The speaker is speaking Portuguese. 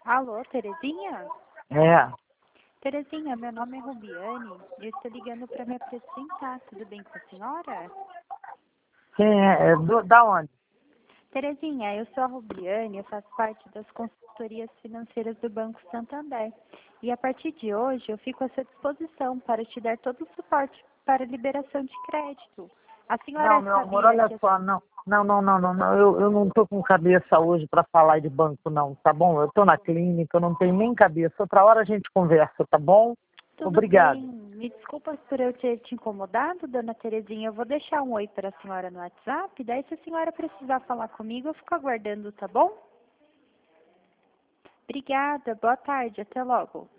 Alô, Terezinha? É. Terezinha, meu nome é Rubiane e eu estou ligando para me apresentar. Tudo bem com a senhora? Quem é? Da onde? Terezinha, eu sou a Rubiane, eu faço parte das consultorias financeiras do Banco Santander. E a partir de hoje eu fico à sua disposição para te dar todo o suporte para liberação de crédito. A Não, senhora meu amor, sabia olha que... só, não. Não. Eu não tô com cabeça hoje para falar de banco, não, tá bom? Eu tô na clínica, eu não tenho nem cabeça. Outra hora a gente conversa, tá bom? Tudo bem. Obrigado. Me desculpa por eu ter te incomodado, dona Terezinha. Eu vou deixar um oi para a senhora no WhatsApp. Daí, se a senhora precisar falar comigo, eu fico aguardando, tá bom? Obrigada. Boa tarde. Até logo.